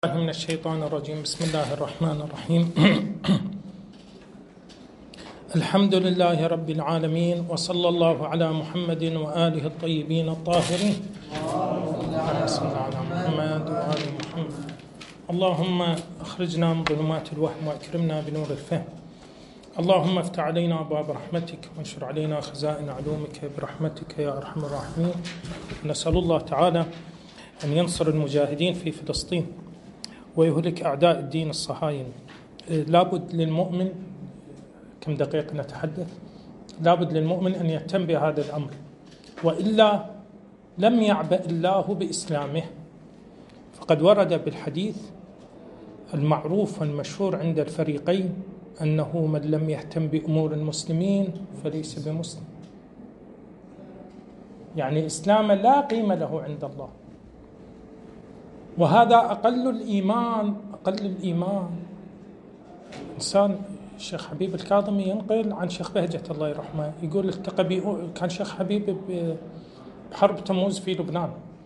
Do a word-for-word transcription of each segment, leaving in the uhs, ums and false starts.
من الشيطان الرجيم. بسم الله الرحمن الرحيم. الحمد لله رب العالمين، وصلى الله على محمد وآله الطيبين الطاهرين. اللهم صل على محمد وآل محمد. اللهم أخرجنا من ظلمات الوهم وأكرمنا بنور الفهم. اللهم افتح علينا أبواب رحمتك وانشر علينا خزائن علومك برحمتك يا أرحم الراحمين. نسأل الله تعالى أن ينصر المجاهدين في فلسطين ويهلك أعداء الدين الصهاينة. لابد للمؤمن، كم دقيقة نتحدث، لابد للمؤمن أن يهتم بهذا الأمر، وإلا لم يعبأ الله بإسلامه. فقد ورد بالحديث المعروف والمشهور عند الفريقين أنه من لم يهتم بأمور المسلمين فليس بمسلم، يعني إسلام لا قيمة له عند الله، وهذا أقل الإيمان. أقل الإيمان إنسان. الشيخ حبيب الكاظمي ينقل عن شيخ بهجة الله يرحمه، يقول التقى بي كان شيخ حبيب بحرب تموز في لبنان،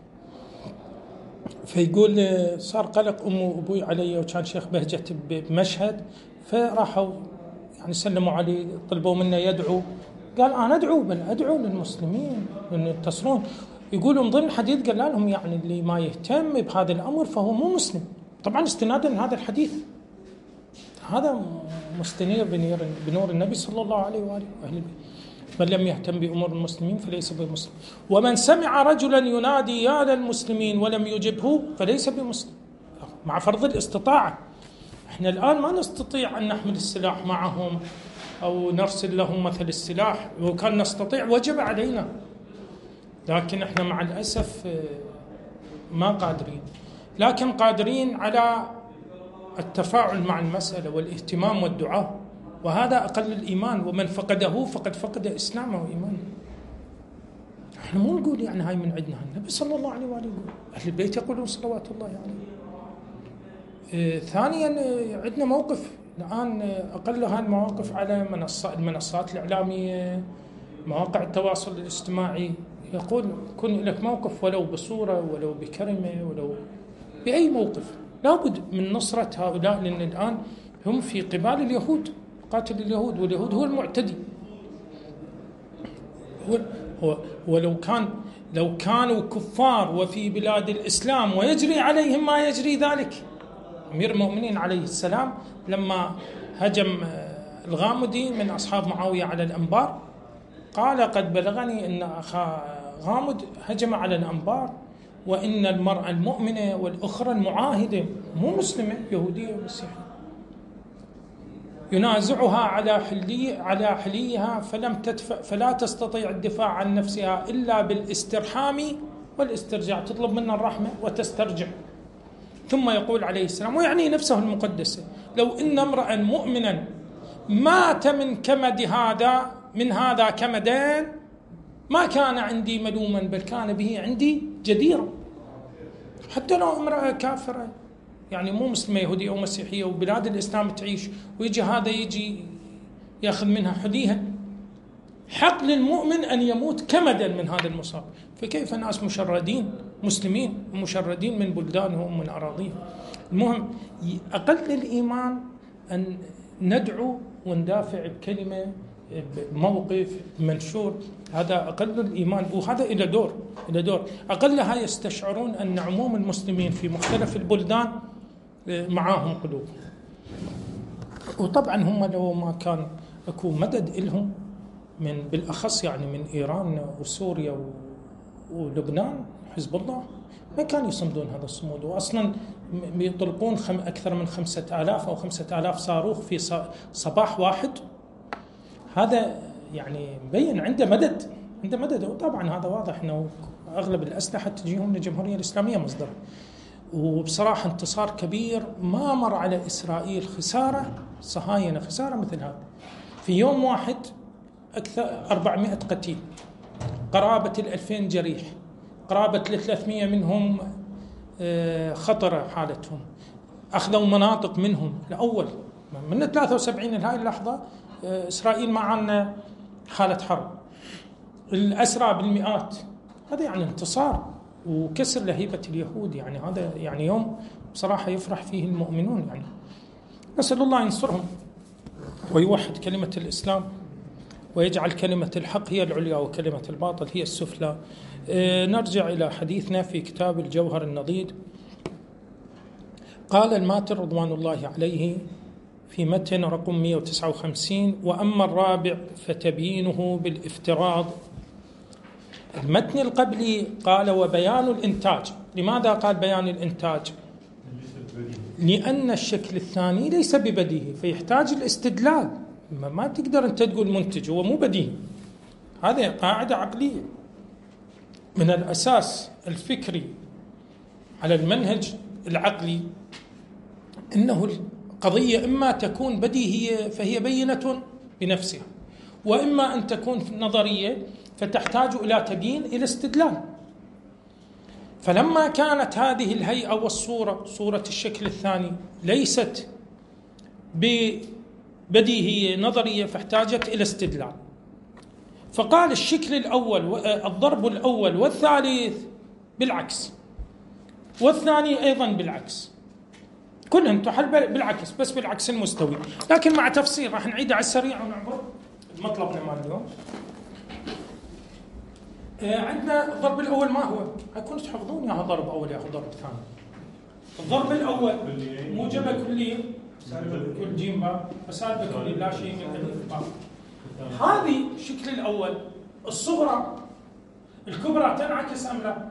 فيقول صار قلق أمي وأبوي علي، وكان شيخ بهجة بمشهد، فراحوا يعني سلموا عليه، طلبوا منه يدعو، قال أنا أدعو، بل أدعو للمسلمين أن ينتصرون. يقولوا من ضمن الحديث قال لهم يعني اللي ما يهتم بهذا الأمر فهو مو مسلم، طبعا استنادا لهذا الحديث. هذا مستنير بنور النبي صلى الله عليه وآله وأهل البيت. من لم يهتم بأمور المسلمين فليس بمسلم، ومن سمع رجلا ينادي يا للمسلمين ولم يجبه فليس بمسلم، مع فرض الاستطاعة. احنا الآن ما نستطيع أن نحمل السلاح معهم أو نرسل لهم مثل السلاح، وكان نستطيع وجب علينا، لكن احنا مع الأسف ما قادرين، لكن قادرين على التفاعل مع المسألة والاهتمام والدعاء، وهذا أقل الإيمان. ومن فقده فقد فقد إسلامه وإيمانه. احنا مو نقول يعني هاي من عندنا، النبي صلى الله عليه وآله يقول، أهل البيت يقولون صلوات الله عليه. اه ثانيا اه عندنا موقف الآن، اه أقل هاي المواقف على منصات المنصات الإعلامية، مواقع التواصل الاجتماعي، يقول كن لك موقف ولو بصورة ولو بكلمة ولو بأي موقف. لابد من نصرة هؤلاء، لأن الآن هم في قبال اليهود، قاتل اليهود، واليهود هو المعتدي. هو ولو كان لو كانوا كفار وفي بلاد الإسلام ويجري عليهم ما يجري ذلك. أمير المؤمنين عليه السلام لما هجم الغامدي من أصحاب معاوية على الأنبار، قال قد بلغني أن أخا غامد هجم على الأنبار، وإن المرأة المؤمنة والأخرى المعاهدة مو مسلمة يهودية ومسيحية ينازعها على حلي على حليها فلم تدفع فلا تستطيع الدفاع عن نفسها إلا بالاسترحام والاسترجاع، تطلب منا الرحمة وتسترجع. ثم يقول عليه السلام ويعني نفسه المقدسة: لو إن امرأ مؤمنا مات من كمد هذا من هذا كمدان ما كان عندي ملوما، بل كان به عندي جديرا. حتى لو امرأة كافرة يعني مو مسلمة يهودية أو مسيحية وبلاد الإسلام تعيش، ويجي هذا يجي يأخذ منها حليها، حق للمؤمن أن يموت كمدا من هذا المصاب، فكيف ناس مشردين مسلمين ومشردين من بلدانهم ومن أراضيهم. المهم أقل الإيمان أن ندعو وندافع بكلمة، بموقف، منشور، هذا أقل الإيمان، وهذا إلى دور إلى دور أقلها يستشعرون أن عموم المسلمين في مختلف البلدان معاهم قلوب. وطبعا هم لو ما كان أكو مدد إلهم من بالأخص يعني من إيران وسوريا ولبنان، حزب الله ما كانوا يصمدون هذا الصمود، وأصلا بيطلقون خم أكثر من خمسة آلاف أو خمسة آلاف صاروخ في صباح واحد. هذا يعني مبين عنده مدد عنده مدد وطبعا هذا واضح أنه أغلب الأسلحة تجيهم للجمهورية الإسلامية مصدر. وبصراحة انتصار كبير، ما مر على إسرائيل خسارة صهاينة خسارة مثل هذا. في يوم واحد أكثر أربعمائة قتيل، قرابة الألفين جريح، قرابة الثلاثمائة منهم خطرة حالتهم، أخذوا مناطق منهم. الأول من ثلاثة وسبعين لهذه اللحظة إسرائيل ما عنا حالة حرب، الأسرى بالمئات، هذا يعني انتصار وكسر لهيبة اليهود. يعني هذا يعني يوم بصراحة يفرح فيه المؤمنون. يعني نسأل الله ينصرهم ويوحد كلمة الإسلام ويجعل كلمة الحق هي العليا وكلمة الباطل هي السفلى. أه نرجع إلى حديثنا في كتاب الجوهر النضيد. قال الماتر رضوان الله عليه في متن رقم مئة وتسعة وخمسين: وأما الرابع فتبيينه بالافتراض. المتن القبلي قال وبيان الإنتاج. لماذا قال بيان الإنتاج؟ لأن الشكل الثاني ليس ببديهي فيحتاج الاستدلال. ما تقدر أنت تقول منتج هو مو بديهي. هذه قاعدة عقلية من الأساس الفكري على المنهج العقلي، إنه القضية إما تكون بديهية فهي بينة بنفسها، وإما أن تكون نظرية فتحتاج إلى تبيين إلى استدلال. فلما كانت هذه الهيئة والصورة صورة الشكل الثاني ليست ببديهية نظرية فاحتاجت إلى استدلال، فقال الشكل الأول الضرب الأول والثالث بالعكس والثاني أيضا بالعكس، كلهم تحل بالعكس بس بالعكس المستوي، لكن مع تفصيل راح نعيده على السريع ونعبر مطلبنا مال اليوم. عندنا الضرب الأول ما هو؟ هيكون تحفظون ياها ضرب أول ياها ضرب ثاني. الضرب الأول موجبة كلية كل جيم باء وسالبة كلية لا شيء من ألف باء. هذه الشكل الأول الصغرى الكبرى تنعكس أم لا؟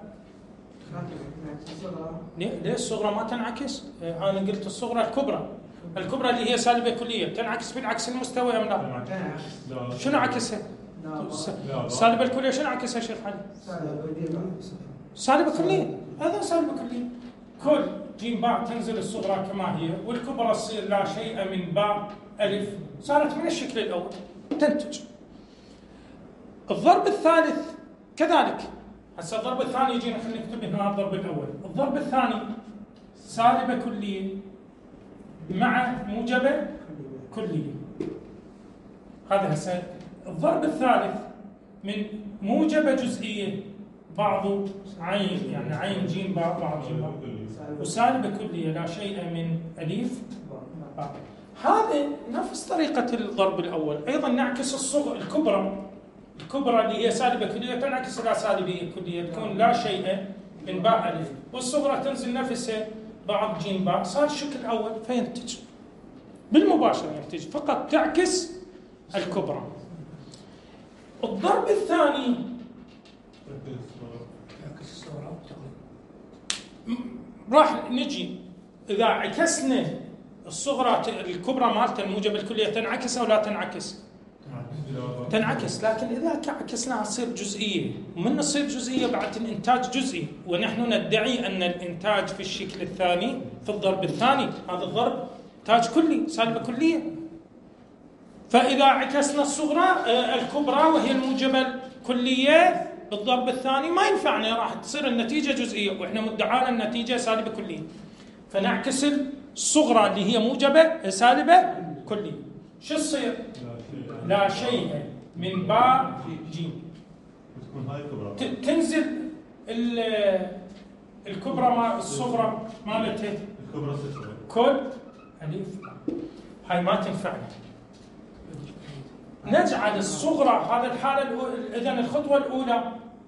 ليه الصغرى ما تنعكس؟ أنا قلت الصغرى الكبرى الكبرى اللي هي سالبة كلية تنعكس بالعكس المستوى أم لا؟ شنو عكسها؟ سالبة الكلية شنو عكسها شيخ علي؟ سالبة كلية. هذا سالبة كلية. كل جيم باء تنزل الصغرى كما هي والكبرى تصير لا شيء من باء ألف، صارت من الشكل الأول تنتج. الضرب الثالث كذلك. هسه الضرب الثاني يجينا خلينا نكتب هنا الضرب الأول. الضرب الثاني سالبة كلية مع موجبة كلية. هذا هسه الضرب الثالث من موجبة جزئية بعض عين يعني عين جيم باء بعض جيم باء وسالبة كلية لا شيء من ألف باء. هذا نفس طريقة الضرب الأول. أيضا نعكس الصغر الكبرى الكبرى اللي هي سالبة كلية تنعكس إلى سالبية كلية تكون لا شيء من باء ألف، والصغرى تنزل نفسها بعض جيم باء، صار الشكل الأول فينتج بالمباشرة ينتج فقط تعكس الكبرى. الضرب الثاني راح نجي إذا عكسنا الصغرى الكبرى مالته الموجبة الكلية تنعكس أو لا تنعكس؟ تنعكس. لكن إذا عكسناها تصير جزئية، ومن تصير جزئية بعد الإنتاج جزئي، ونحن ندعي أن الإنتاج في الشكل الثاني في الضرب الثاني هذا الضرب إنتاج كلي سالبة كلية. فإذا عكسنا الصغرى الكبرى وهي الموجبة الكلية بالضرب الثاني ما ينفعنا، راح تصير النتيجة جزئية وإحنا مدعانا النتيجة سالبة كلية، فنعكس الصغرى اللي هي موجبة سالبة كلية. شو تصير؟ لا شيء من باء جيم. تنزل الكبرى مع الصغرى مالتها كل ألف. هاي ما تنفعنا. نجعل الصغرى هذا الحالة الأولى. إذن الخطوة الأولى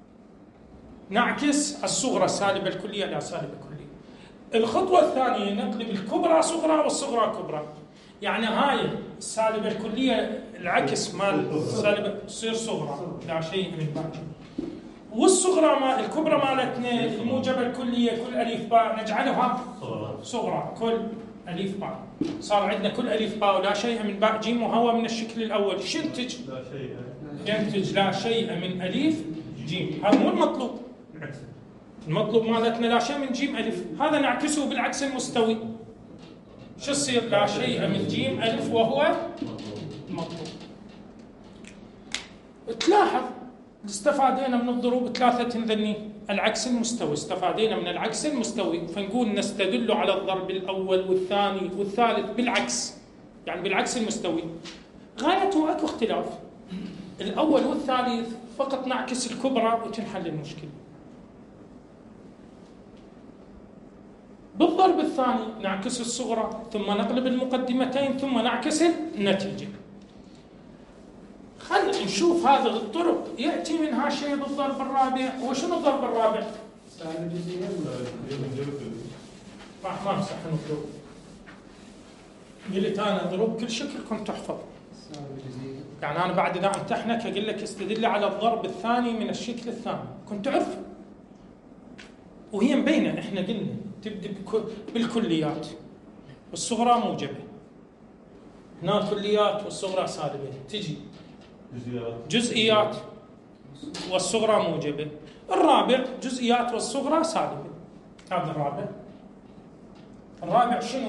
نعكس الصغرى السالبة الكلية لا سالبة كلية. الخطوة الثانية نقلب الكبرى صغرى والصغرى كبرى. يعني هاي السالبة الكلية العكس مال السالبة تصير صغرى لا شيء من باقي، والصغرى مال الكبرى مالتنا الموجبة الكلية كل ألف باء نجعلها صغرى كل ألف باء. صار عندنا كل ألف باء ولا شيء من باء جيم، وهو من الشكل الأول شو ينتج؟ ينتج لا شيء من ألف جيم. هذا مو المطلوب. المطلوب مالتنا لا شيء من جيم ألف، هذا نعكسه بالعكس المستوي. شو يصير؟ لا شيء من جيم ألف وهو المطلوب. تلاحظ استفادينا من الضروب ثلاثة ذني العكس المستوي، استفادينا من العكس المستوي، فنقول نستدل على الضرب الأول والثاني والثالث بالعكس، يعني بالعكس المستوي. غايته اكو اختلاف. الأول والثالث فقط نعكس الكبرى وتنحل المشكلة. بالضرب الثاني نعكس الصغرى ثم نقلب المقدمتين ثم نعكس النتيجة. خلينا نشوف هذه الطرق يأتي منها شيء بالضرب الرابع. وشنو الضرب الرابع؟ سالب جزئية ما امسح نضرب. قلت انا اضرب كل شكل كنت تحفظ. يعني انا بعد اذا امتحنك اقول لك استدل على الضرب الثاني من الشكل الثاني كنت تعرف. وهي مبينه، احنا قلنا تبدا بالكليات والصغرى موجبه. هنا كليات والصغرى سالبه، تجي جزئيات والصغرى موجبه. الرابع جزئيات والصغرى سالبه. هذا الرابع. الرابع شنو؟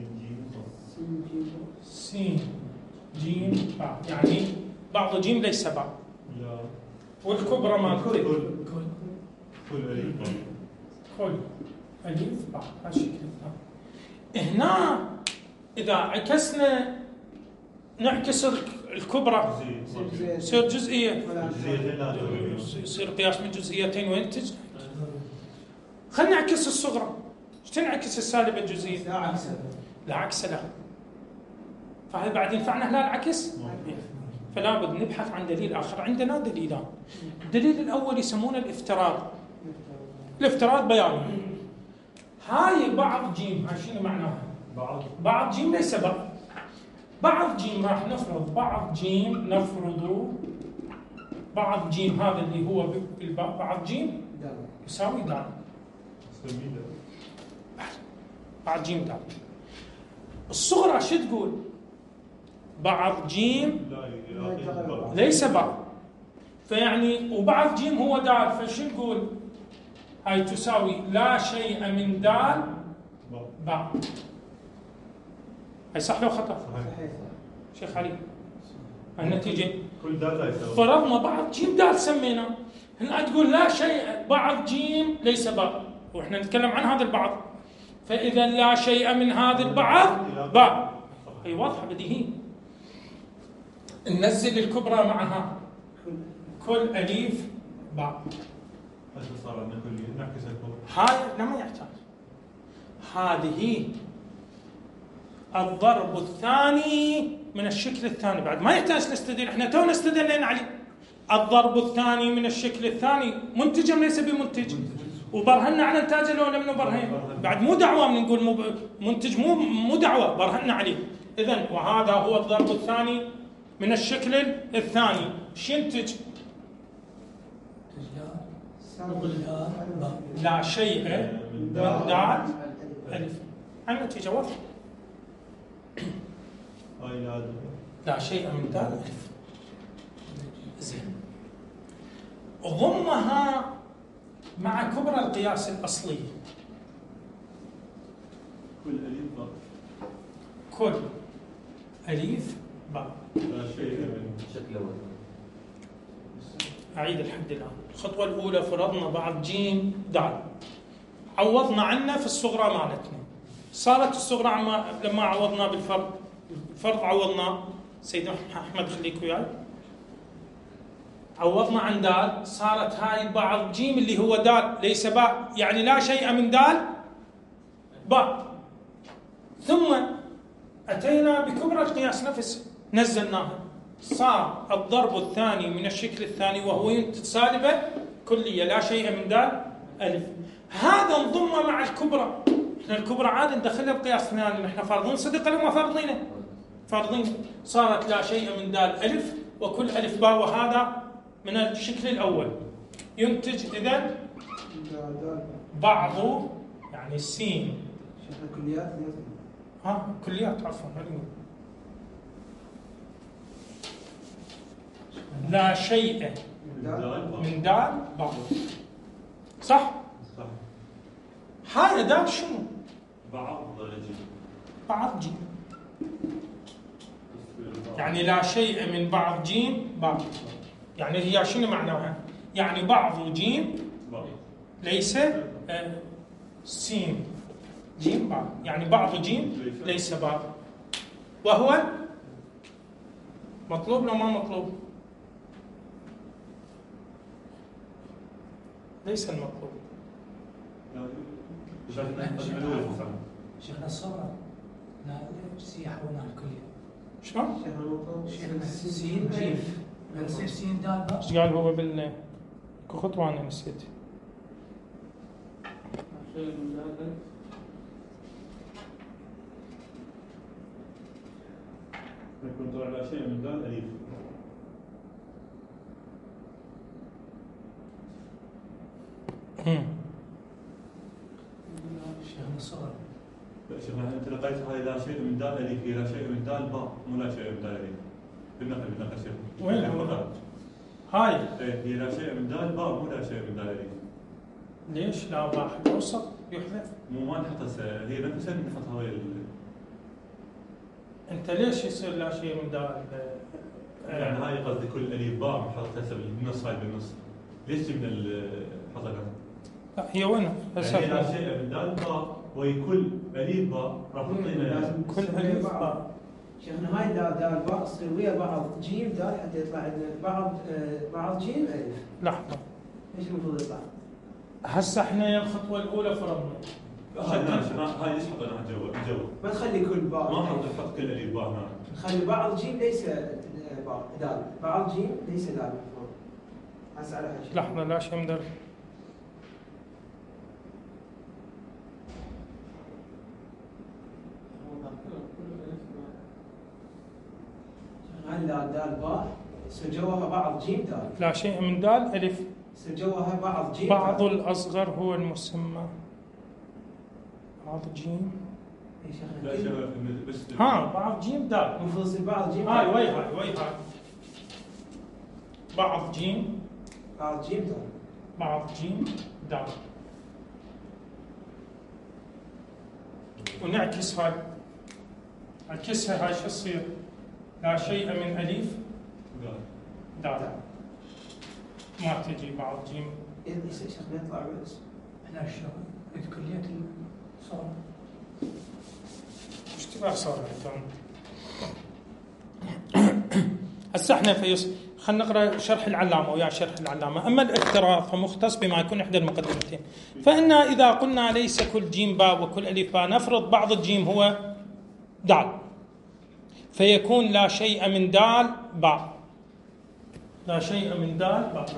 سين جيم باء، يعني بعض جيم ليس باء. والكبرى ما كل كل كل كل ألف باء. هالشكل الثاني. هنا إذا عكسنا نعكس الكبرى يصير جزئية، يصير قياس من جزئيتين وينتج. خلينا نعكس الصغرى. ايش تنعكس السالبة الجزئية؟ لا عكس لا عكس لا. فهل بعد ينفعنا لا العكس؟ فلا بد نبحث عن دليل آخر. عندنا دليلان. الدليل الأول يسمونه الافتراض. الافتراض بياني. هاي بعض جيم، هاي شنو معناها؟ بعض بعض جيم ليس بعض. بعض جيم راح نفرض بعض جيم، نفرض بعض جيم هذا اللي هو بالباء بعض جيم يساوي دال. بعض جيم دال. الصغرى شو تقول؟ بعض جيم ليس بعض. فيعني وبعض جيم هو دال، فشو نقول؟ هاي تساوي لا شيء من دال باء. هاي صح لو خطأ؟ صحيح. شيخ علي النتيجة كل دال لا يساوي. فرضنا بعض جيم دال سمينا. هنا تقول لا شيء بعض جيم ليس باء، واحنا نتكلم عن هذا البعض. فإذا لا شيء من هذا البعض باء. هي واضحة بديهية. ننزل الكبرى معها كل أليف باء. هذا صار عندنا كلية نعكس الكبرى. هاي لا ما يحتاج. هذه الضرب الثاني من الشكل الثاني. بعد ما يحتاج نستدل، احنا تونا استدلنا عليه. الضرب الثاني من الشكل الثاني منتج ام ليس بمنتج؟ وبرهنا على انتاجه لو لم نبرهن. بعد مو دعوه من نقول منتج، مو مو دعوه، برهنا عليه. اذا وهذا هو الضرب الثاني من الشكل الثاني. ايش ينتج؟ لا شيء من دال ألف. النتيجة واضحة. لا شيء من دال ألف. زين. ضمها مع كبرى القياس الأصلي. كل أليف باء. كل أليف باء. لا شيء من الشكل الأول. أعيد الحد الآن. الخطوة الأولى فرضنا بعض جيم دال، عوضنا عنه في الصغرى مالتنا. صارت الصغرى عما لما عوضنا بالفرض، الفرض عوضنا سيدنا أحمد خليك وياي، عوضنا عن دال، صارت هاي بعض جيم اللي هو دال ليس باء، يعني لا شيء من دال باء. ثم أتينا بكبرى القياس نفسه نزلناها، صار الضرب الثاني من الشكل الثاني وهو ينتج سالبة كلية لا شيء من دال ألف. هذا انضم مع الكبرى. احنا الكبرى عاد ندخلها بقياس ثاني، نحن فارضين صدق ولا ما فارضينه؟ فارضين. صارت لا شيء من دال ألف وكل ألف باء، وهذا من الشكل الأول ينتج إذن بعض يعني السين كليات ها كليات عفوا لا شيء من دال بعض. صح؟ صح. هاي دال شنو؟ بعض جيم. بعض جيم، يعني لا شيء من بعض جيم بعض. يعني هي شنو معناها؟ يعني بعض جيم ليس آه سين جيم بعض، يعني بعض جيم ليس بعض. وهو مطلوب لو ما مطلوب؟ ليس المطلوب. شيخنا الصغرى لا سياحة ونال الكلية. شلون؟ شيخنا سين جيم لا تصير سين دال باء. ايش قال هو بال خطوة انا نسيت. يكون على شيء من دال أليف. شيخنا الصغرى. شيخنا أنت لقيت هاي لا شيء من دال أليف هي لا شيء من دال باء مو لا شيء من دال أليف. بالنقل بالنقل شيخ. وين هاي؟ إيه هي لا شيء من دال باء مو لا شيء من دال أليف. ليش لا باء حق وسط يحذف؟ مو ما نحط هي نفسها نحطها ويا انت ليش يصير لا شيء من دال؟ يعني هاي قصدي كل أليف باء محطتها هسه بالنص هاي بالنص. ليش جبنا حطها؟ لا هي وين؟ يعني لا شيء من دال باء وهي كل أليف باء راح تعطينا كل أليف باء. شيخنا هاي دال دال باء تصير ويا بعض جيم دال حتى يطلع عندنا بعض بعض جيم ألف. لحظة. ايش المفروض يطلع؟ هسه احنا الخطوة الأولى فرضنا. هاي هاي ليش حطيناها جوا جوا؟ ما تخلي كل باء. ما حط حط كل أليف باء هنا. نخلي بعض جيم ليس باء دال، بعض جيم ليس دال. هسه على حاجة. لحظة لا شيء من دال. هاي دال دال باء سجوها بعض جيم دال. لا شيء من دال ألف. سجوها بعض جيم. بعض الأصغر هو المسمى. بعض جيم. لا شيخ بس ها بعض جيم دال. المفروض يصير بعض جيم. هاي وي هاي وي هاي. بعض جيم. بعض جيم دال. بعض جيم دال. ونعكس هاي. عكسها هاي شو تصير؟ لا شيء من ألف دال. ما تجي بعض جيم. إيه يصير شيخنا يطلع بس. لا شلون؟ الكلية الصغرى. اشتباه صار عندهم. هسه احنا في خلينا نقرا شرح العلامه ويا شرح العلامه. اما الاقتراض فمختص بما يكون احدى المقدمتين. فان اذا قلنا ليس كل جيم باء وكل الف باء نفرض بعض الجيم هو دال فيكون لا شيء من دال باء. لا شيء من دال باء.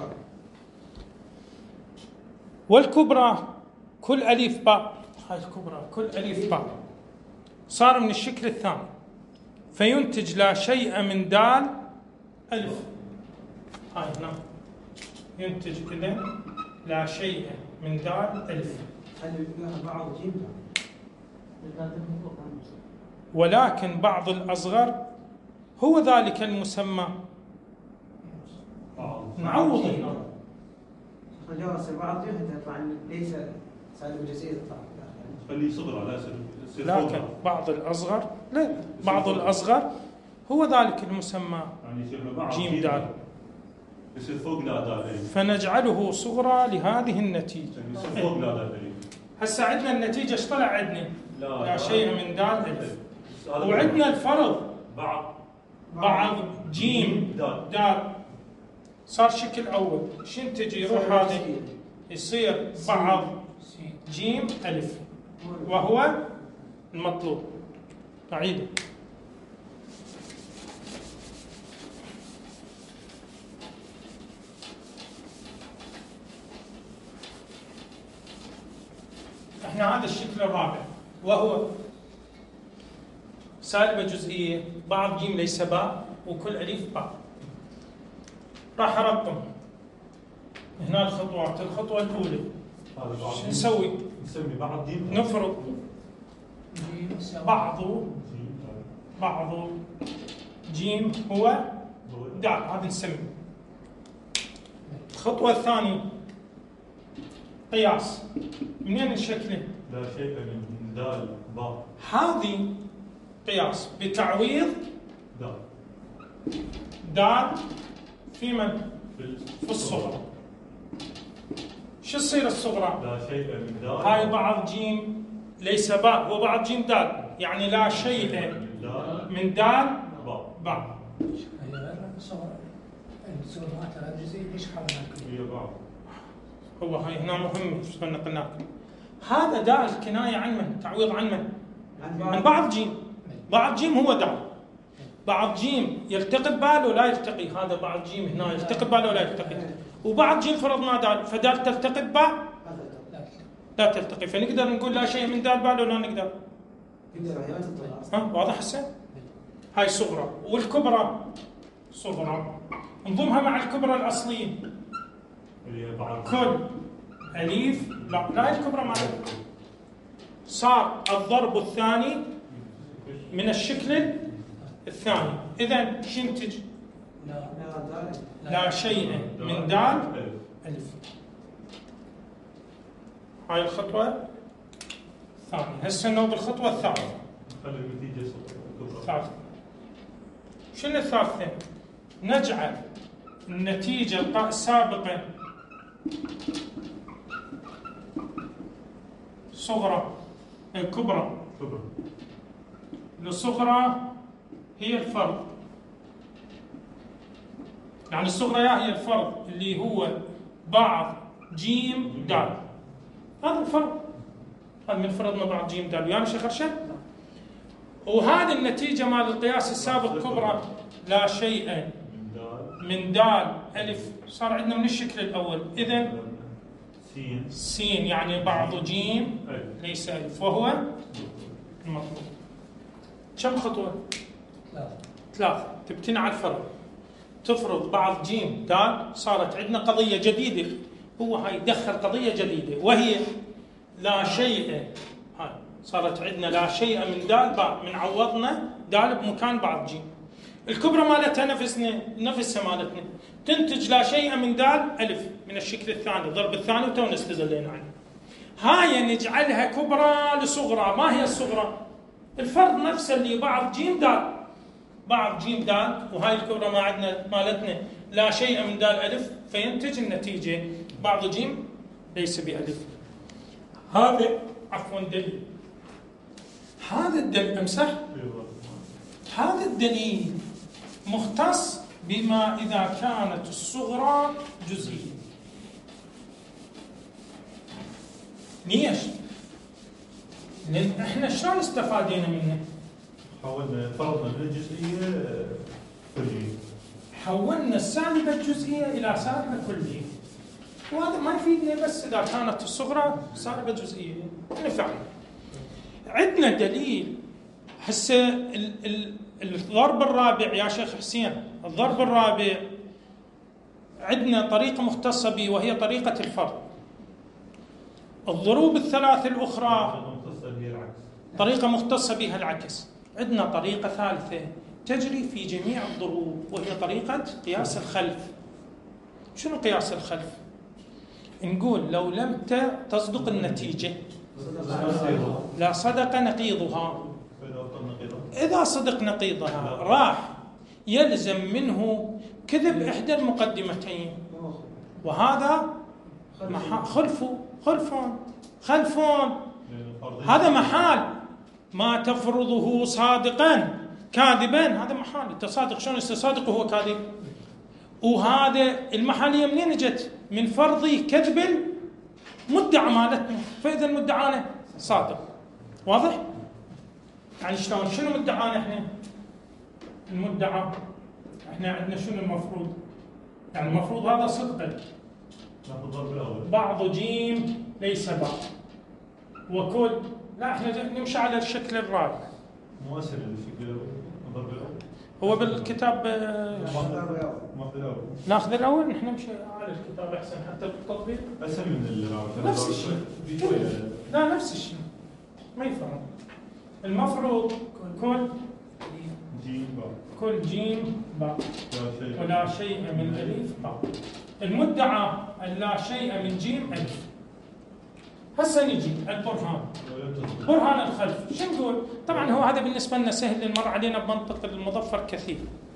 والكبرى كل الف باء. هاي الكبرى كل الف باء صار من الشكل الثاني فينتج لا شيء من دال ألف. هاي هنا ينتج إذن لا شيء من دال ألف. خلي بعض جيم دال. ولكن بعض الأصغر هو ذلك المسمى. نعوض هنا. خليها يصير بعض جيم حتى يطلع ليس سالب جزئية تطلع. خليه صغرى لا يصير. لكن بعض الأصغر لا بعض الأصغر هو ذلك المسمى جيم دال. يصير فوق لا دال. فنجعله صغرى لهذه النتيجة. يصير فوق لا دال. هسه عندنا النتيجة ايش طلع عندنا؟ لا, لا شيء من دال ألف. وعندنا الفرض بعض بعض جيم دال, دال. صار شكل أول شنتج يروح هذا يصير بعض جيم ألف وهو المطلوب. أعيده. احنا هذا الشكل الرابع وهو سالبة جزئية بعض جيم ليس باء وكل ألف باء. راح أرقم هنا الخطوات. الخطوة الأولى شو نسوي؟ نسمي بعض جيم. نفرض بعض بعض جيم هو دال. هذا نسمي. الخطوة الثانية قياس. منين الشكل؟ لا شيء من دال باء. هذه قياس بتعويض دال دال في من؟ في الصغرى. شو تصير الصغرى؟ لا شيء من دال. هاي بعض جيم ليس باء وبعض جيم دال يعني لا شيء من دال باء. باء. هي غير الصغرى. الصغرى ثلاث جزئية ليش حولنا الكلية؟ هي بعض. هو هاي هنا مهم شلون نقلناك. هذا دال كناية عن من؟ تعويض عن من؟ عن بعض جيم. بعض جيم هو دال. بعض جيم يلتقي ببال ولا يلتقي، هذا بعض جيم هنا يلتقي ببال ولا يلتقي. وبعض جيم فرضنا دال، فدال تلتقي ببال لا تلتقي، فنقدر نقول لا شيء من دال بال ولا نقدر؟ ها واضح هسه؟ هاي صغرى. والكبرى صغرى نضمها مع الكبرى الأصلية كل أليف لا لا الكبرى مع الكبرى. صار الضرب الثاني من الشكل الثاني. إذن شو ينتج؟ لا لا شيء من دال ألف. هاي الخطوة الثانية. هسه نوب الخطوة الثالثة. الثالثة شنو الثالثة؟ نجعل النتيجة السابقة صغرى كبرى. الصغرى هي الفرض، يعني الصغرى هي الفرض اللي هو بعض جيم دال. هذا الفرض، هذا من فرضنا بعض جيم دال ويانا شيخ ارشد. وهذه النتيجة مال القياس السابق كبرى لا شيء من دال ألف. صار عندنا من الشكل الأول. إذن سين سين يعني بعض جيم ليس ألف، وهو المطلوب. كم خطوة؟ ثلاثة. تبتني على الفرض، تفرض بعض جيم دال. صارت عندنا قضية جديدة، هو هاي دخل قضية جديدة وهي لا شيء. هاي صارت عندنا لا شيء من دال باء، من عوضنا دال بمكان بعض جيم. الكبرى مالتها نفسنا نفسها مالتنا، تنتج لا شيء من دال ألف من الشكل الثاني، الضرب الثاني وتونا استدلينا عنه. هاي نجعلها كبرى لصغرى. ما هي الصغرى؟ الفرض نفسه اللي بعض جيم دال، بعض جيم دال. وهاي الكبرى ما عندنا مالتنا لا شيء من دال ألف، فينتج النتيجة بعض جيم ليس بألف. هذا عفوا دليل. هذا الدليل امسح. هذا الدليل مختص بما إذا كانت الصغرى جزئية. ليش؟ لأن احنا شلون استفادينا منه؟ حولنا فرضنا من الجزئية كلية، حولنا السالبة الجزئية إلى سالبة كلية. وهذا ما يفيدنا بس إذا كانت الصغرى سالبة جزئية، نفعل. عندنا دليل هسه ال ال الضرب الرابع يا شيخ حسين. الضرب الرابع عندنا طريقة مختصة به وهي طريقة الفرض. الضروب الثلاث الأخرى طريقة مختصة بها العكس. عندنا طريقة ثالثة تجري في جميع الضروب وهي طريقة قياس الخلف. شنو قياس الخلف؟ نقول لو لم تصدق النتيجة لا صدق نقيضها. إذا صدق نقيضها راح يلزم منه كذب إحدى المقدمتين، وهذا خلفه خلفون خلفون. هذا محال ما تفرضه صادقا كاذبا، هذا محال. انت صادق، شلون يصادق وهو كاذب؟ وهذا المحالية منين اجت؟ من فرض كذب المدعى مالتنا، فإذا المدعانا صادق. واضح؟ يعني شلون؟ شنو مدعانا احنا؟ المدعى احنا عندنا شنو المفروض؟ يعني المفروض هذا صدقا. بعض جيم ليس بعض وكل. لا احنا نمشي على الشكل الرابع. مو اسهل الشكل الضرب الاول؟ هو بالكتاب ناخذ الاول. نحن نمشي على الكتاب احسن حتى التطبيق اسهل من الرابع. نفس الشيء. لا نفس الشيء ما يفرق. المفروض كل جيم باء كل جيم باء ولا شيء من ألف باء. المدعى لا شيء من جيم ألف. هسه نجي البرهان. برهان الخلف شو نقول؟ طبعا هو هذا بالنسبة لنا سهل لأن مر علينا بمنطق المظفر كثير.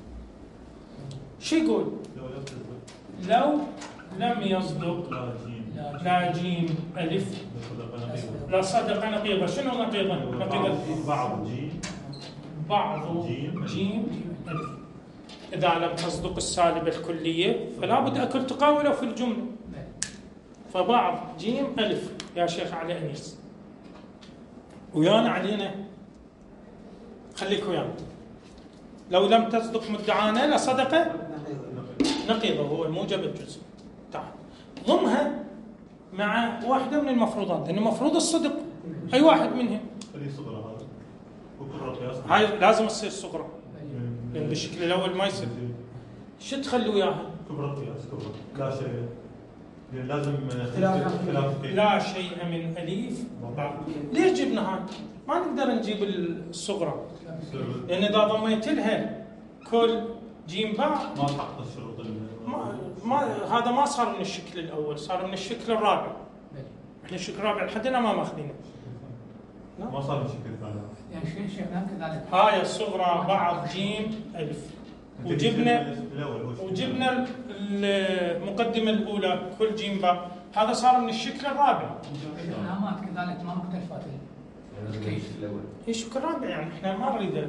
شو يقول؟ لو لم يصدق لا جيم ألف لا صدق نقيضة. شنو نقيضة؟ نقيضة بعض جيم بعض جيم ألف. إذا لم تصدق السالبة الكلية فلا بد أكل تقاوله في الجملة. فبعض جيم ألف يا شيخ علي أنيس ويانا علينا، خليك ويانا. لو لم تصدق مدعانا لصدق نقيضه، هو الموجب الجزئي. تعال ضمها مع واحدة من المفروضات، لأن المفروض الصدق أي واحد منهم. اللي صغرى هذا وكبرى قياس. هاي لازم تصير صغرى، لأن بالشكل الأول ما يصير. شو تخلي وياها؟ كبرى قياس كبرى لا شيء، يعني لازم خلاف لا شيء من أليف بعض. ليش جبنا هاي؟ ما نقدر نجيب الصغرى، لأن إذا ضميت لها كل جيم باء ما تحقق الشروط. ما, ما هذا ما صار من الشكل الأول، صار من الشكل الرابع. احنا الشكل الرابع لحد الآن ما ماخذينه. ما صار من الشكل الثاني. يعني شو شيخ كذلك. هاي الصغرى بعض جيم ألف، وجبنا وجبنا المقدمة الأولى كل جيم باء، هذا صار من الشكل الرابع. العلامات كذلك ما مختلفات الكيف الأول. ايش الشكل الرابع؟ يعني احنا ما نريد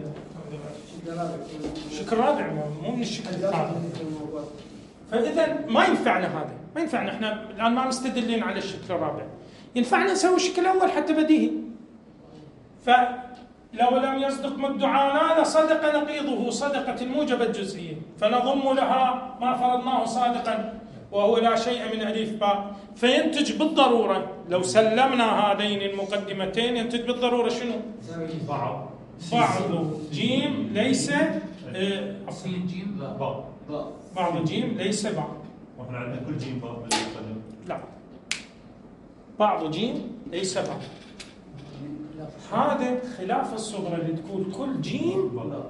الشكل الرابع، مو من الشكل الثاني. فإذا ما ينفعنا هذا، ما ينفعنا. احنا الآن ما مستدلين على الشكل الرابع، ينفعنا نسوي الشكل الأول حتى بديهي. فلو لم يصدق مدعانا لصدق نقيضه صدقة الموجبة الجزئية، فنضم لها ما فرضناه صادقا وهو لا شيء من ألف باء، فينتج بالضرورة لو سلمنا هذين المقدمتين ينتج بالضرورة شنو؟ بعض بعض جيم ليس سين جيم باء. بعض جيم ليس باء. واحنا عندنا كل جيم باء بالمقدمة. لا، بعض جيم ليس باء. هذا خلاف الصغرى اللي تقول كل جيم باء،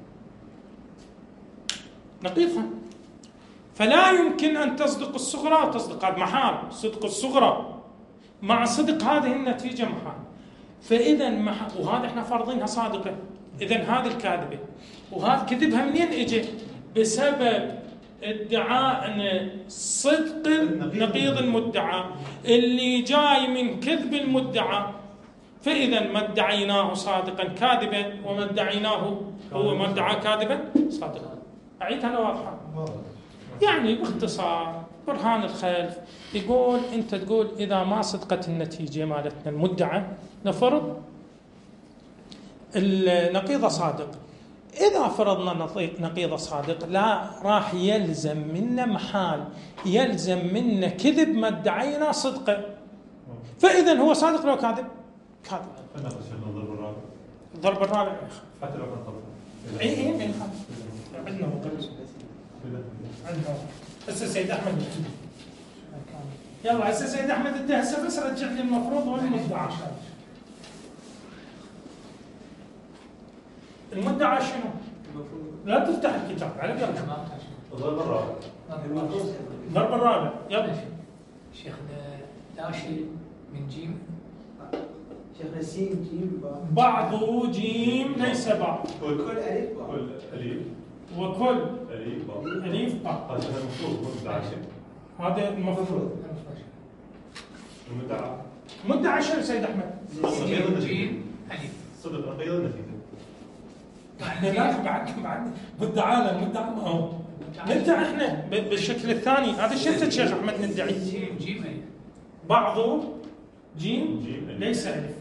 نقيضها. فلا يمكن أن تصدق الصغرى وتصدق هذا محال. صدق الصغرى مع صدق هذه النتيجة محال. فإذا مح... وهذا احنا فرضينها صادقة، إذا هذه الكاذبة وهذا كذبها منين اجى؟ بسبب ادعاء أن صدق نقيض المدعى اللي جاي من كذب المدعى. فإذا ما ادعيناه صادقا كاذبا وما ادعيناه هو ما ادعى كاذبا صادقا. أعيدها واضحة. يعني باختصار برهان الخلف يقول أنت تقول إذا ما صدقت النتيجة مالتنا المدعى نفرض النقيض صادق. إذا فرضنا نقيض صادق لا راح يلزم منا محال، يلزم منا كذب ما ادعينا صدقه. فإذا هو صادق لو كاذب كاذب. ناخذ الضرب الرابع. الضرب الرابع حتى لو كان طبعا. اي اي ما يخالف. عندنا وقت. عندنا. هسه سيد احمد يلا هسه سيد احمد انت هسه بس رجع لي المفروض والمدعى. المدعى شنو؟ لا تفتح الكتاب على قلبك. الضرب الرابع. الضرب الرابع يلا. شيخ لا شيء من جيم. شيخنا سين جيم باء. بعض جيم ليس باء. كل كل ألف باء. كل أليف. وكل أليف باء. أليف باء. هذا المفروض مدعى. هذا المفروض. المدعى. مدعى شنو سيد احمد؟ جيم جيم ألف. صدق نقيض النتيجة. لا بعد بعد مدعانا المدعى ما هو ندعي احنا بالشكل الثاني. هذا الشيء الشيخ احمد ندعي جيم جيم ألف. بعض جيم ليس الف.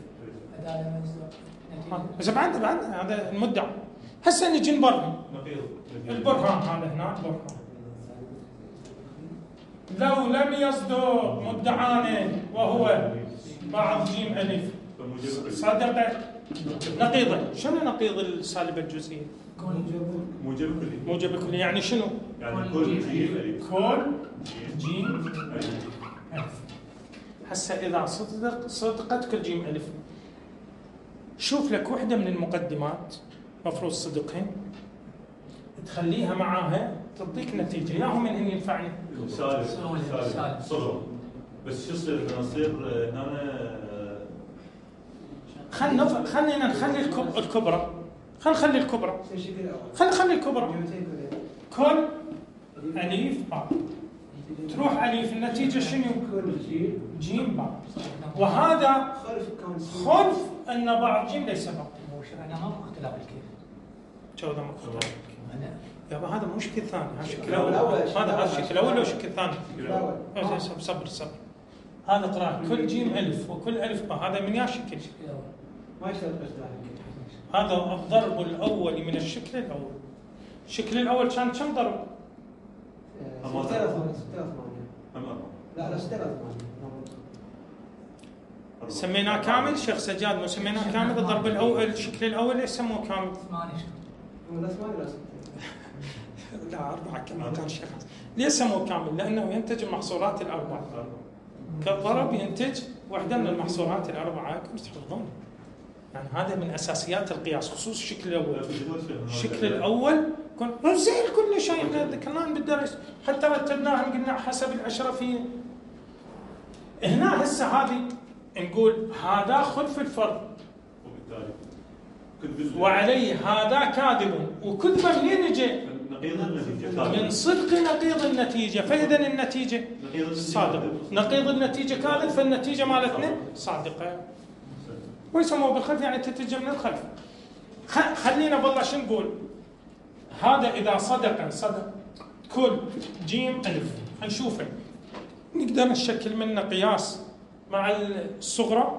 بس بعد بعد هذا المدعى. هسه نجي نبرهن. نقيض. البرهان هذا هناك برهان. لو لم يصدق مدعانا وهو بعض جيم الف صدق نقيضه. شنو نقيض السالبة الجزئية؟ موجب كلي. موجب كلي يعني شنو؟ يعني كل جيم ألف. كل جيم ألف. هسه إذا صدق صدقت كل جيم ألف، شوف لك وحدة من المقدمات مفروض صدقهن تخليها معاها تعطيك نتيجة، ياهو من هن ينفعني. سالب سالب صغر. بس شو يصير لما نصير هنا؟ خلنا خلينا نخلي الكبرى. خلينا نخلي الكبرى. خلينا نخلي الكبرى. كل أليف باء. تروح أليف النتيجة شنو؟ جيم باء. وهذا خلف أن بعض جيم ليس باء. أنا ما اختلاف الكيف. شو هذا مختلف؟ أنا يابا هذا مو شكل ثاني، هذا شكل أول. هذا هذا الشكل الأول ولا الشكل الثاني؟ الأول. صبر صبر. هذا قراءة كل جيم ألف وكل ألف باء، هذا من يا شكل؟ ما يشتغل أجزاء. هذا الضرب الأول من الشكل الأول. الشكل الأول كان كم ضرب؟ ستة ثمانية. لا لا ستة ثمانية. سميناه كامل شيخ سجاد، مو سميناه كامل الضرب الأول الشكل الأول ليش سموه كامل؟ ثمانية لا ثمانية لا ستة. لا أربعة كما كان الشيخ. ليش سموه كامل؟ لأنه ينتج المحصورات الأربعة. كالضرب ينتج واحدة من المحصورات الأربعة، كم تحفظون؟ يعني هذا من أساسيات القياس خصوص الشكل الأول. الشكل الأول كن زين كل شيء احنا ذكرناه بالدرس، حتى رتبناه قلنا حسب الأشرفية. هنا هسه هذه نقول هذا خلف الفرض وعليه هذا كاذب، وكذبة منين يجي؟ من صدق نقيض النتيجة، فإذا النتيجة صادقة، نقيض النتيجة كاذب، فالنتيجة مالتنا صادقة. ويسموه بالخلف يعني تتجه من الخلف. خلينا بالله شو نقول؟ هذا إذا صدق صدق كل جيم ألف، هنشوفه نقدر نشكل منه قياس مع الصغرى.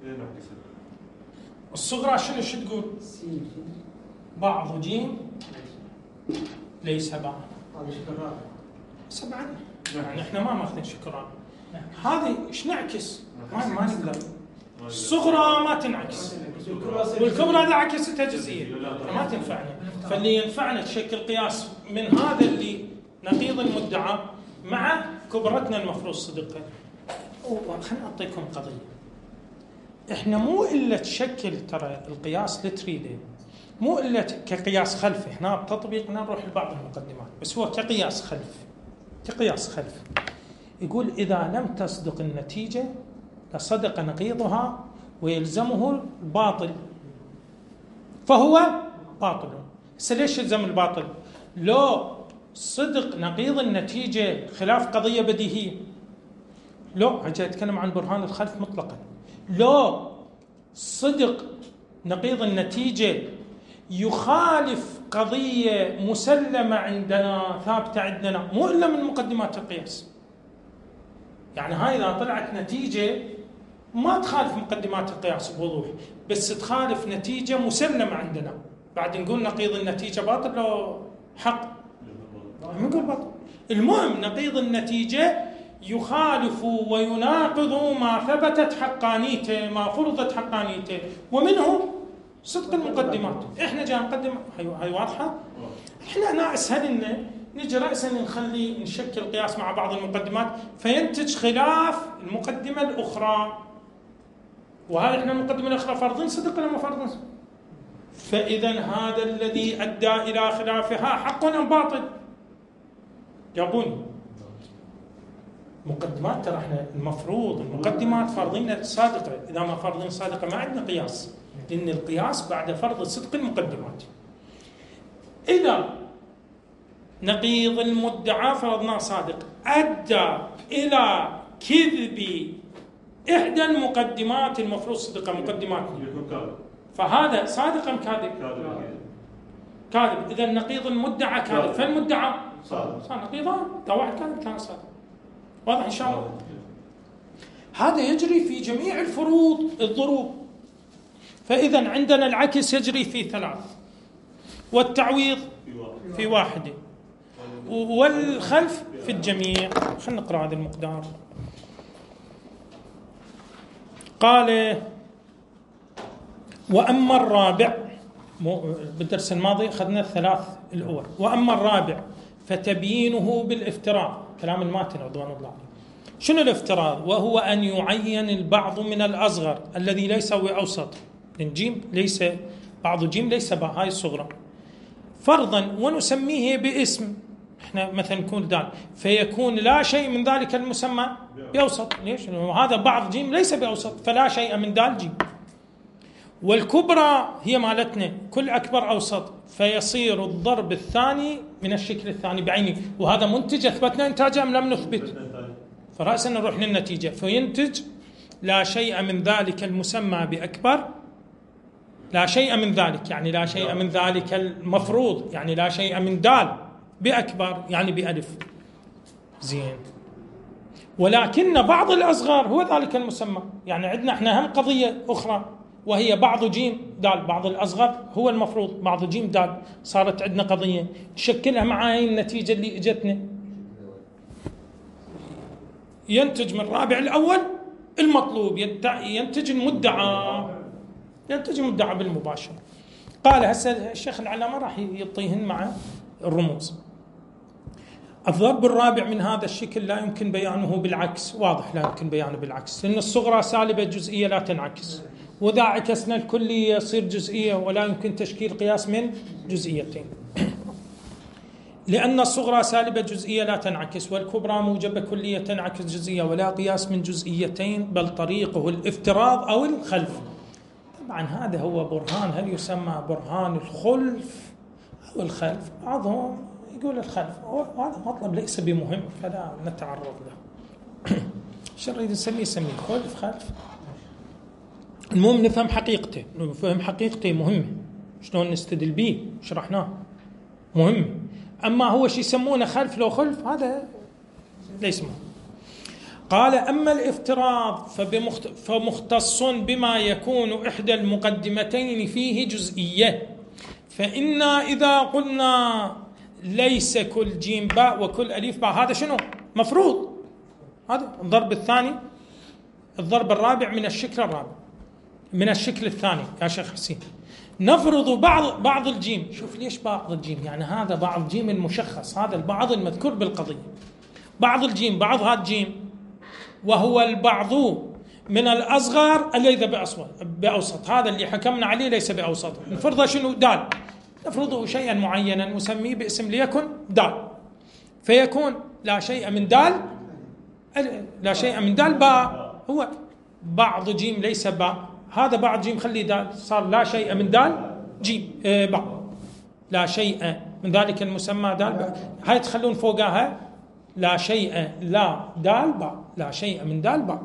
الصغرى شنو شو تقول؟ بعض جيم ليس بعض. هذا شكران. سبعة. يعني احنا ما ماخذين شكران. هذه ايش نعكس؟ ما ما نقدر. الصغرى ما تنعكس. والكبرى اذا عكستها جزئيه ما تنفعنا. فاللي ينفعنا تشكل قياس من هذا اللي نقيض المدعى مع كبرتنا المفروض صدقها. خليني اعطيكم قضيه. احنا مو الا تشكل ترى القياس اللي تريده مو الا كقياس خلفي، هنا بتطبيقنا نروح لبعض المقدمات، بس هو كقياس خلفي. كقياس خلفي يقول اذا لم تصدق النتيجه لصدق نقيضها ويلزمه الباطل فهو باطل. هسه ليش يلزم الباطل؟ لو صدق نقيض النتيجه خلاف قضيه بديهيه، لو اجي اتكلم عن برهان الخلف مطلقا، لو صدق نقيض النتيجه يخالف قضيه مسلمه عندنا ثابته عندنا مو الا من مقدمات القياس. يعني هاي اذا طلعت نتيجه ما تخالف مقدمات القياس بوضوح، بس تخالف نتيجه مسلمه عندنا، بعد نقول نقيض النتيجه باطل لو حق؟ نقول باطل. المهم نقيض النتيجه يخالف ويناقض ما ثبتت حقانيته، ما فرضت حقانيته، ومنه صدق المقدمات. احنا جاي نقدم هاي واضحه. احنا هنا اسهل لنا نجي راسا نخلي نشكل قياس مع بعض المقدمات فينتج خلاف المقدمه الاخرى، وهذا احنا المقدمه الاخرى فرضين صدق ولا ما فرضين؟ فاذا هذا الذي ادى الى خلافها حق ام باطل؟ جاوبوني. مقدمات ترى احنا المفروض المقدمات فرضين صادقه، اذا ما فرضين صادقه ما عندنا قياس، لان القياس بعد فرض صدق المقدمات. اذا نقيض المدعى فرضناه صادق ادى الى كذب احدى المقدمات المفروض صدق مقدماتنا، فهذا صادق ام كاذب؟ كاذب. اذا نقيض المدعى كاذب، فالمدعى صادق. صار نقيضان، تا واحد كاذب ثاني صادق. واضح ان شاء الله؟ هذا يجري في جميع الفروض الضروب. فاذا عندنا العكس يجري في ثلاث، والتعويض في واحده، والخلف في الجميع. خلينا نقرأ هذا المقدار. قال وأما الرابع، بالدرس الماضي أخذنا الثلاث الأول، وأما الرابع فتبيينه بالافتراض، كلام الماتن رضوان الله عليه. شنو الافتراض؟ وهو أن يعين البعض من الأصغر الذي ليس أوسط، لأن جيم ليس بعض جيم ليس هاي الصغرى فرضا، ونسميه باسم، احنا مثلا نكون دال، فيكون لا شيء من ذلك المسمى بأوسط. ليش؟ هذا بعض جيم ليس بأوسط، فلا شيء من دال جيم. والكبرى هي مالتنا كل أكبر أوسط، فيصير الضرب الثاني من الشكل الثاني بعينه، وهذا منتج أثبتنا إنتاجه أم لم نثبت؟ فرأسا نروح للنتيجة، فينتج لا شيء من ذلك المسمى بأكبر، لا شيء من ذلك يعني لا شيء من ذلك المفروض، يعني لا شيء من دال بأكبر يعني بألف. زين. ولكن بعض الأصغر هو ذلك المسمى. يعني عندنا احنا هم قضية أخرى وهي بعض جيم دال، بعض الأصغر هو المفروض بعض جيم دال، صارت عندنا قضية تشكلها مع هاي النتيجة اللي اجتنا. ينتج من الرابع الأول المطلوب، ينتج المدعى، ينتج المدعى بالمباشرة. قال هسه الشيخ العلامة راح يعطيهن مع الرموز. الضرب الرابع من هذا الشكل لا يمكن بيانه بالعكس، واضح لا يمكن بيانه بالعكس، لأن الصغرى سالبة جزئية لا تنعكس، وإذا عكسنا الكلية يصير جزئية ولا يمكن تشكيل قياس من جزئيتين. لأن الصغرى سالبة جزئية لا تنعكس، والكبرى موجبة كلية تنعكس جزئية، ولا قياس من جزئيتين بل طريقه الافتراض أو الخلف. طبعا هذا هو برهان، هل يسمى برهان الخلف أو الخلف؟ بعضهم يقول الخلف، وهذا مطلب ليس بمهم فلا نتعرض له. شو نريد نسميه؟ نسميه خلف خلف. المهم نفهم حقيقته، نفهم حقيقته مهمة، شلون نستدل به شرحناه مهم. أما هو شو يسمونه خلف لو خلف هذا ليس مهم. قال أما الافتراض فبمخت... فمختص بما يكون إحدى المقدمتين فيه جزئية، فإنا إذا قلنا ليس كل جيم باء وكل أليف باء، هذا شنو؟ مفروض. هذا الضرب الثاني، الضرب الرابع من الشكل الرابع من الشكل الثاني يا شيخ حسين. نفرض بعض بعض الجيم، شوف ليش بعض الجيم، يعني هذا بعض الجيم المشخص، هذا البعض المذكور بالقضية، بعض الجيم، بعض هذا الجيم، وهو البعض من الأصغر الذي بأوسط، هذا اللي حكمنا عليه ليس بأوسط. نفرضه شنو؟ دال، نفرضه شيئا معينا نسميه باسم ليكن دال، فيكون لا شيء من دال، لا شيء من دال باء، هو بعض جيم ليس باء، هذا بعض جيم خلي دال، صار لا شيء من دال جيم اه باء، لا شيء من ذلك المسمى دال باء. هاي تخلون فوقها لا شيء لا دال باء، لا شيء من دال باء،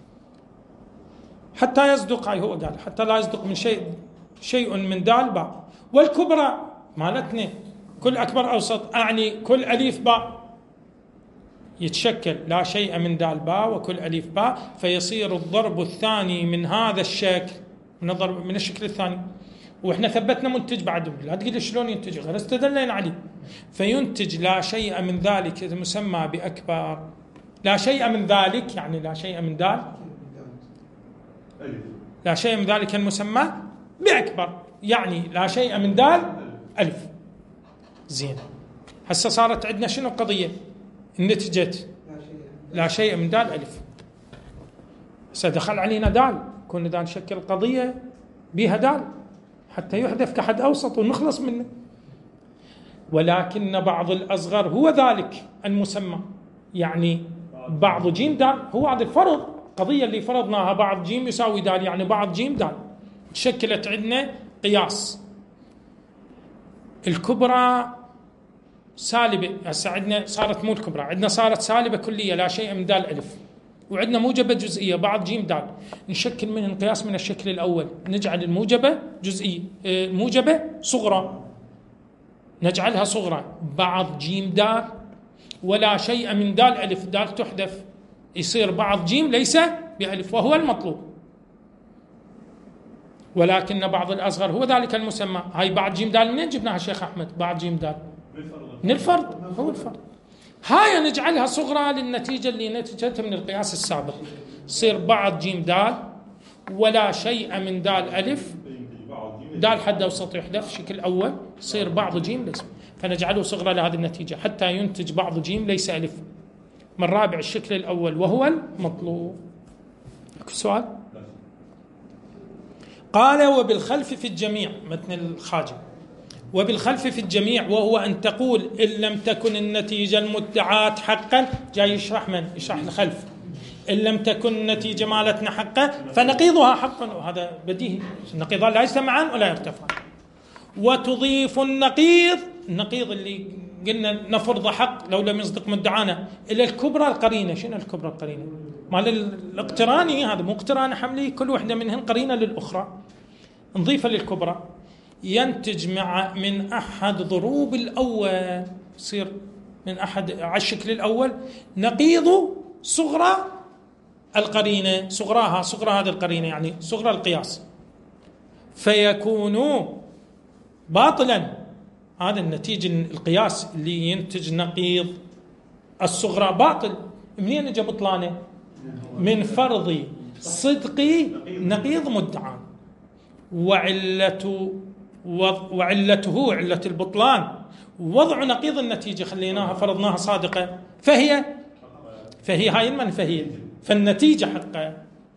حتى يصدق، هاي هو قال حتى لا يصدق من شيء شيء من دال باء. والكبرى مالتنا كل أكبر أوسط، أعني كل أليف باء، يتشكل لا شيء من دال باء وكل أليف باء، فيصير الضرب الثاني من هذا الشكل، من الضرب من الشكل الثاني. وإحنا ثبتنا منتج بعد، لا تقول شلون ينتج، غير استدلنا عليه. فينتج لا شيء من ذلك المسمى بأكبر، لا شيء من ذلك يعني لا شيء من دال، لا شيء من ذلك المسمى بأكبر، يعني لا شيء من دال ألف. زين، هسه صارت عندنا شنو القضية؟ نتجت لا شيء من دال ألف. سدخل علينا دال، كنا دال نشكل القضية بها دال حتى يحدث كحد أوسط ونخلص منه. ولكن بعض الأصغر هو ذلك المسمى، يعني بعض جيم دال، هو هذا الفرض، قضية اللي فرضناها بعض جيم يساوي دال، يعني بعض جيم دال تشكلت عندنا قياس. الكبرى سالبة، هسه عندنا صارت مو الكبرى، عندنا صارت سالبة كلية لا شيء من دال ألف، وعندنا موجبة جزئية بعض جيم دال، نشكل من قياس من الشكل الأول، نجعل الموجبة جزئية، الموجبة صغرى، نجعلها صغرى بعض جيم دال ولا شيء من دال ألف، دال تحذف، يصير بعض جيم ليس بألف، وهو المطلوب. ولكن بعض الأصغر هو ذلك المسمى. هاي بعض جيم دال منين جبناها شيخ أحمد؟ بعض جيم دال من الفرد، هو الفرد. هاي نجعلها صغرى للنتيجة اللي نتجتها من القياس السابق، يصير بعض جيم دال ولا شيء من دال ألف، دال حد أوسط يحذف شكل أول، يصير بعض جيم ليس، فنجعله صغرى لهذه النتيجة حتى ينتج بعض جيم ليس ألف من رابع الشكل الأول وهو المطلوب. سؤال؟ قال وبالخلف في الجميع، متن الخاجم، وبالخلف في الجميع وهو أن تقول إن لم تكن النتيجة المدعاة حقا، جاي يشرح من؟ يشرح الخلف. إن لم تكن النتيجة مالتنا حقا فنقيضها حقا، وهذا بديهي، النقيضان لا يجتمعان ولا يرتفعان. وتضيف النقيض، النقيض اللي قلنا نفرض حق لو لم يصدق مدعانا، إلى الكبرى القرينة. شنو الكبرى القرينة؟ مال الاقتراني، هذا مو اقتران حملي، كل وحدة منهن قرينة للأخرى، نضيفها للكبرى. ينتج مع من أحد ضروب الأول، يصير من أحد على الشكل الأول نقيض صغرى القرينة، صغراها صغرى هذه القرينة يعني صغرى القياس، فيكون باطلا. هذا النتيجة القياس اللي ينتج نقيض الصغرى باطل. منين اجى بطلانه؟ من فرض صدق نقيض مدعى، وعلة وعلته علة البطلان وضع نقيض النتيجة، خليناها فرضناها صادقة، فهي فهي هاي المنفهية، فالنتيجة حقا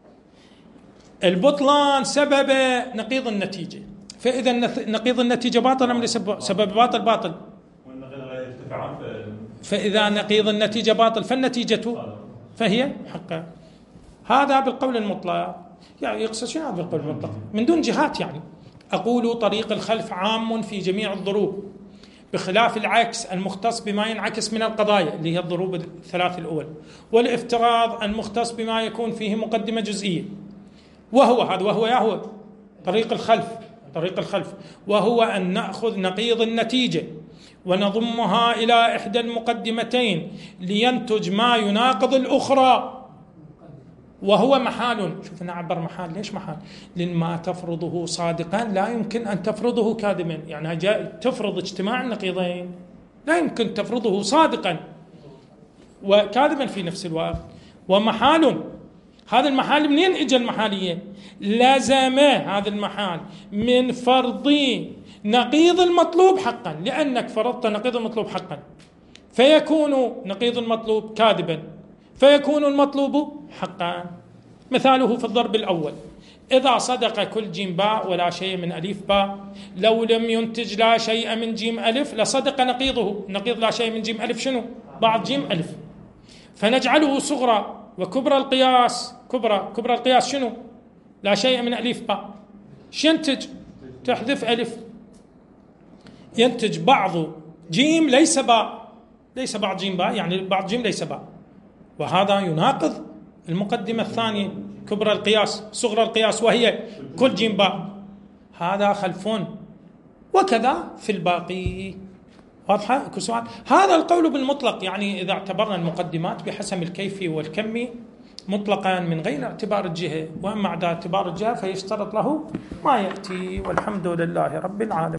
البطلان سبب نقيض النتيجة، فإذا نقيض النتيجة باطل أم ليس سبب باطل؟ باطل. فإذا نقيض النتيجة باطل فالنتيجة فهي حقا. هذا بالقول المطلق. يعني يقصد شنو هذا بالقول المطلق؟ من دون جهات. يعني أقول طريق الخلف عام في جميع الضروب، بخلاف العكس المختص بما ينعكس من القضايا اللي هي الضروب الثلاث الأول، والافتراض المختص بما يكون فيه مقدمة جزئية، وهو هذا وهو يهو طريق الخلف طريق الخلف وهو أن نأخذ نقيض النتيجة ونضمها إلى إحدى المقدمتين لينتج ما يناقض الأخرى، وهو محال. شوف نعبر محال. ليش محال؟ لأن ما تفرضه صادقا لا يمكن أن تفرضه كاذبا. يعني جاء تفرض اجتماع النقيضين لا يمكن تفرضه صادقا وكاذبا في نفس الوقت. ومحال، هذا المحال منين اجى المحالية؟ لازم هذا المحال من فرض نقيض المطلوب حقا، لأنك فرضت نقيض المطلوب حقا فيكون نقيض المطلوب كاذبا فيكون المطلوب حقا. مثاله في الضرب الأول: إذا صدق كل جيم باء ولا شيء من ألف باء، لو لم ينتج لا شيء من جيم ألف لصدق نقيضه. نقيض لا شيء من جيم ألف شنو؟ بعض جيم ألف، فنجعله صغرى. وكبرى القياس كبرى كبرى القياس شنو؟ لا شيء من ألف باء. شو ينتج؟ تحذف ألف، ينتج بعض جيم ليس باء، ليس بعض جيم باء، يعني بعض جيم ليس باء، وهذا يناقض المقدمة الثانية كبرى القياس صغرى القياس وهي كل جيم باء. هذا خلفون، وكذا في الباقي. واضحة؟ كل سؤال. هذا القول بالمطلق، يعني إذا اعتبرنا المقدمات بحسب الكيفي والكمي مطلقا من غير اعتبار الجهة، وأما اعتبار الجهة فيشترط له ما يأتي. والحمد لله رب العالمين.